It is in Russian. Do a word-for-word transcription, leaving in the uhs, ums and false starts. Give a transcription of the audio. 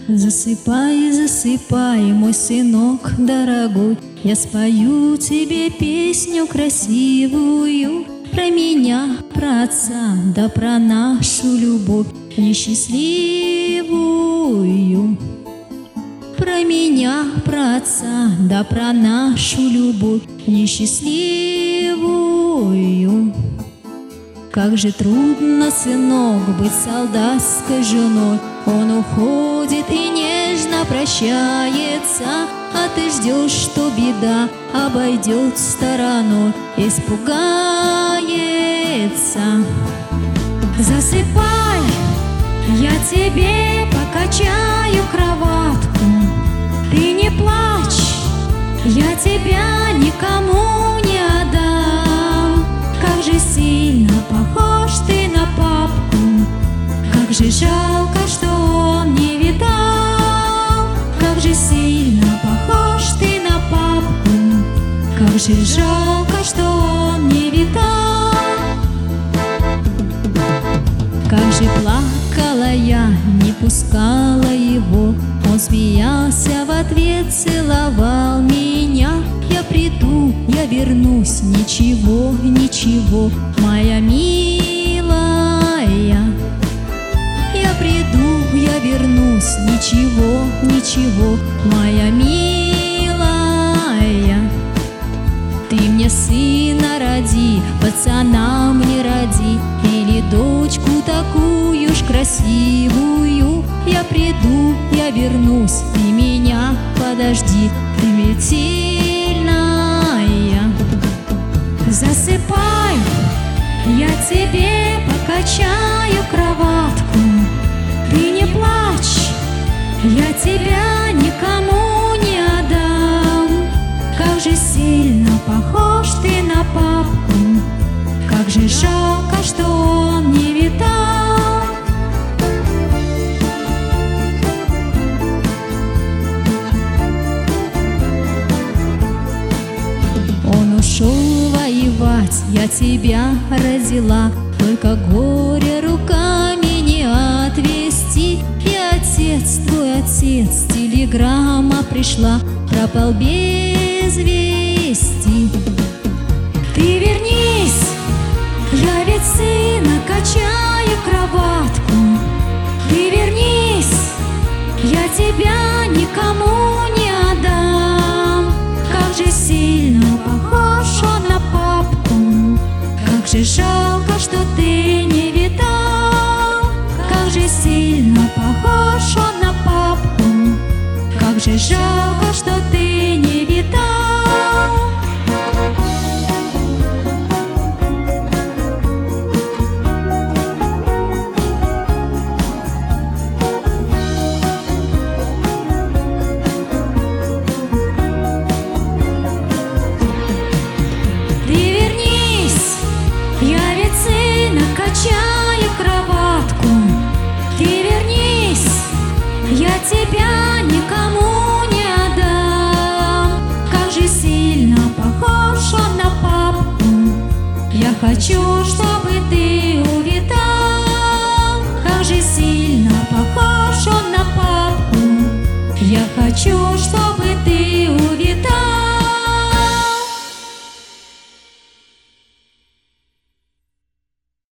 Засыпай, засыпай, мой сынок дорогой, я спою тебе песню красивую про меня, про отца, да про нашу любовь несчастливую. Про меня, про отца, да про нашу любовь несчастливую. Как же трудно, сынок, быть солдатской женой. Он уходит и нежно прощается, а ты ждешь, что беда обойдет стороной, испугается. Засыпай, я тебе покачаю кроватку. Ты не плачь, я тебя никому не отдам. Как же сильно похож ты на папку, как же жалко, что он не видал. Как же сильно похож ты на папку, как же жалко, что он не видал. Как же плакала я, не пускала его, он смеялся в ответ, целовал меня. Я приду, я вернусь, ничего, ничего, моя милая. Я приду, я вернусь, ничего, ничего, моя милая. Ты мне сына роди, пацана мне роди, или дочку такую ж красивую. Я приду, я вернусь, ты меня подожди, ты ведь сильная. Засыпай, я тебе покачаю кроватку. Ты не плачь, я тебя никому не отдам. Как же сильно похож ты на папку, как же жалко, что он не видал. Он ушел воевать, я тебя родила, только горе руками не отвести. И отец, твой отец, телеграмма пришла, пропал без вести. Ты вернись, я ведь сына качаю кроватку. Ты вернись, я тебя никому не отдам. Как же сильно похож он на папку, как же жалко, что ты не видал. Как же сильно похож он на папку, как же жалко, что ты не видал. Качаю кроватку. Ты вернись, я тебя никому не отдам. Как же сильно похож он на папку, я хочу, чтобы ты увидал. Как же сильно похож он на папку, я хочу, чтобы